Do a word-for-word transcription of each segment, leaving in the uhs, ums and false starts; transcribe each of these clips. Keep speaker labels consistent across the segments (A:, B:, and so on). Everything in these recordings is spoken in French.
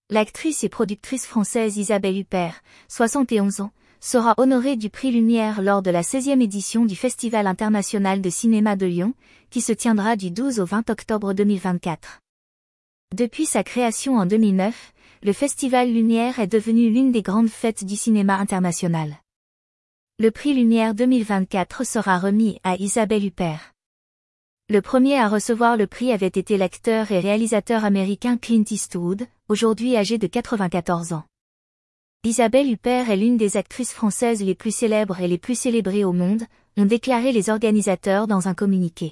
A: L'actrice et productrice française Isabelle Huppert, soixante et onze ans, sera honorée du prix Lumière lors de la seizième édition du Festival international de cinéma de Lyon, qui se tiendra du douze au vingt octobre deux mille vingt-quatre. Depuis sa création en deux mille neuf, le Festival Lumière est devenu l'une des grandes fêtes du cinéma international. Le prix Lumière deux mille vingt-quatre sera remis à Isabelle Huppert. Le premier à recevoir le prix avait été l'acteur et réalisateur américain Clint Eastwood, aujourd'hui âgé de quatre-vingt-quatorze ans. Isabelle Huppert est l'une des actrices françaises les plus célèbres et les plus célébrées au monde, ont déclaré les organisateurs dans un communiqué.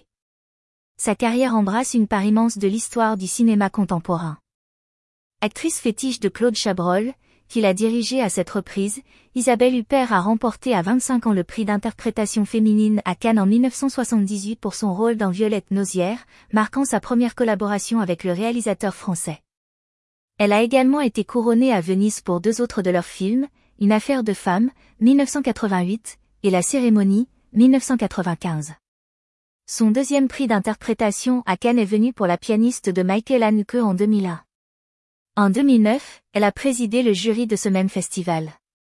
A: Sa carrière embrasse une part immense de l'histoire du cinéma contemporain. Actrice fétiche de Claude Chabrol, qui l'a dirigée à cette reprise, Isabelle Huppert a remporté à vingt-cinq ans le prix d'interprétation féminine à Cannes en mille neuf cent soixante-dix-huit pour son rôle dans Violette Nozière, marquant sa première collaboration avec le réalisateur français. Elle a également été couronnée à Venise pour deux autres de leurs films, Une affaire de femme, mille neuf cent quatre-vingt-huit, et La cérémonie, mille neuf cent quatre-vingt-quinze. Son deuxième prix d'interprétation à Cannes est venu pour La pianiste de Michael Haneke en deux mille un. En deux mille neuf, elle a présidé le jury de ce même festival.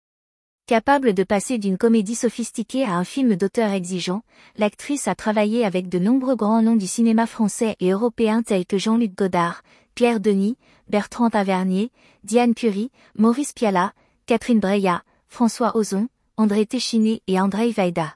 A: Capable de passer d'une comédie sophistiquée à un film d'auteur exigeant, l'actrice a travaillé avec de nombreux grands noms du cinéma français et européen tels que Jean-Luc Godard, Claire Denis, Bertrand Tavernier, Diane Curie, Maurice Pialat, Catherine Breillat, François Ozon, André Téchiné et Andrzej Wajda.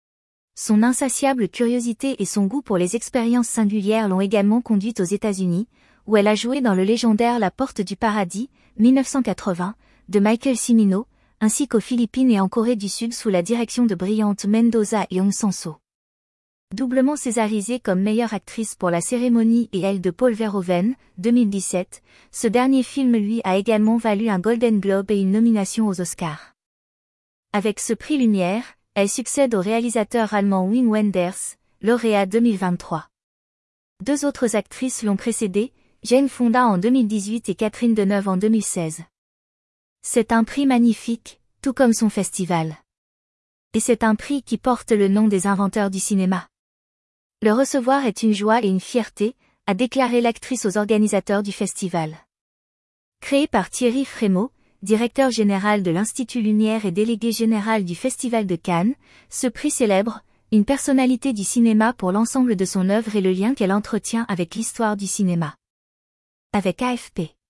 A: Son insatiable curiosité et son goût pour les expériences singulières l'ont également conduite aux États-Unis, où elle a joué dans le légendaire La Porte du Paradis, mille neuf cent quatre-vingts, de Michael Cimino, ainsi qu'aux Philippines et en Corée du Sud sous la direction de brillantes Mendoza et Hong Sang-soo. Doublement césarisée comme meilleure actrice pour La cérémonie et Elle de Paul Verhoeven, deux mille dix-sept, ce dernier film lui a également valu un Golden Globe et une nomination aux Oscars. Avec ce prix Lumière, elle succède au réalisateur allemand Wim Wenders, lauréat deux mille vingt-trois. Deux autres actrices l'ont précédée, Jane Fonda en deux mille dix-huit et Catherine Deneuve en deux mille seize. C'est un prix magnifique, tout comme son festival. Et c'est un prix qui porte le nom des inventeurs du cinéma. Le recevoir est une joie et une fierté, a déclaré l'actrice aux organisateurs du festival. Créé par Thierry Frémaux, directeur général de l'Institut Lumière et délégué général du Festival de Cannes, ce prix célèbre une personnalité du cinéma pour l'ensemble de son œuvre et le lien qu'elle entretient avec l'histoire du cinéma. Avec A F P.